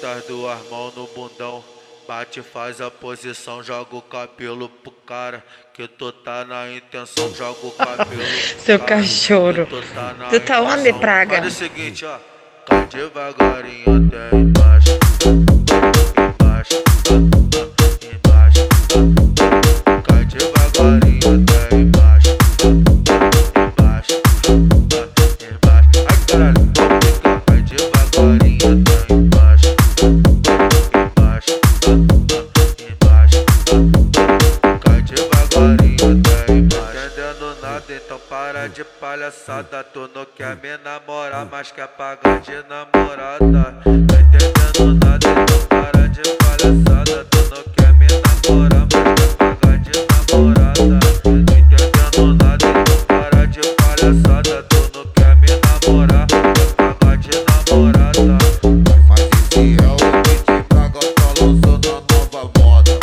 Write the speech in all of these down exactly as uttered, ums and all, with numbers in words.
Bota as duas mãos no bundão, bate, faz a posição, joga o cabelo pro cara, que tu tá na intenção, joga o cabelo pro Seu cara, cachorro. que tu tá na Tu tá onde, intenção. praga? Faz o seguinte, ó, cai devagarinho até embaixo, embaixo, embaixo, cai devagarinho até embaixo, embaixo, embaixo. Ai caralho, vou ficar, cai devagarinho até embaixo, embaixo, embaixo, cai devagarinho até embaixo. Entendendo nada, então para de palhaçada. Tu não quer me namorar, mas quer pagar de namorada. Tá entendendo nada, então para de palhaçada. Tu não quer me namorar, mas quer pagar de namorada. Tá entendendo nada, então para de palhaçada. Tu não quer me namorar, quer pagar de namorada. Mas esse é o D J Braga, tá lançando a nova moda.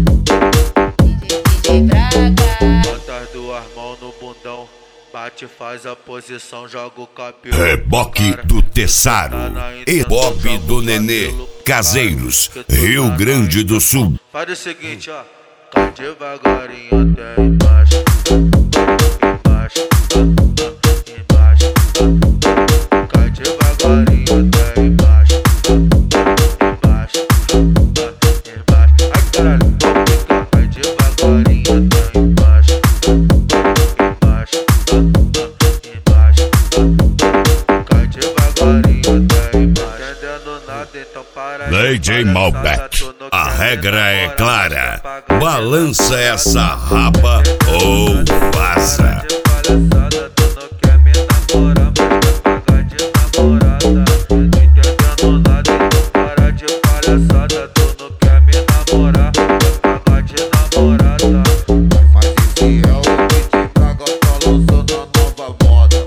D J Braga. Bota as duas mãos no bundão, bate, faz a posição, joga o cabelo. Reboque do Tessaro e Bob do Nenê, Caseiros, Rio Grande do Sul. Faz o seguinte, ó, cai devagarinho até embaixo, embaixo, embaixo, cai devagarinho até embaixo, embaixo, embaixo. Ai caralho, vou ficar, cai devagarinho até embaixo, embaixo, embaixo, cai devagarinho até embaixo. Entendendo nada, então para D J Malbec, a regra é clara, balança essa raba ou vaza. Palhaçada, tu não quer me namorar, mas quer pagar de namorada. Entendendo nada, então para de palhaçada. Tu não quer me namorar, quer pagar de namorada. Mas esse é o D J Braga, tá lançando a nova moda.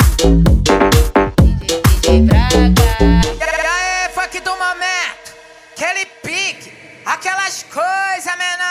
D J Braga. E aí, funk do momento, aquele pique, aquelas coisas menores.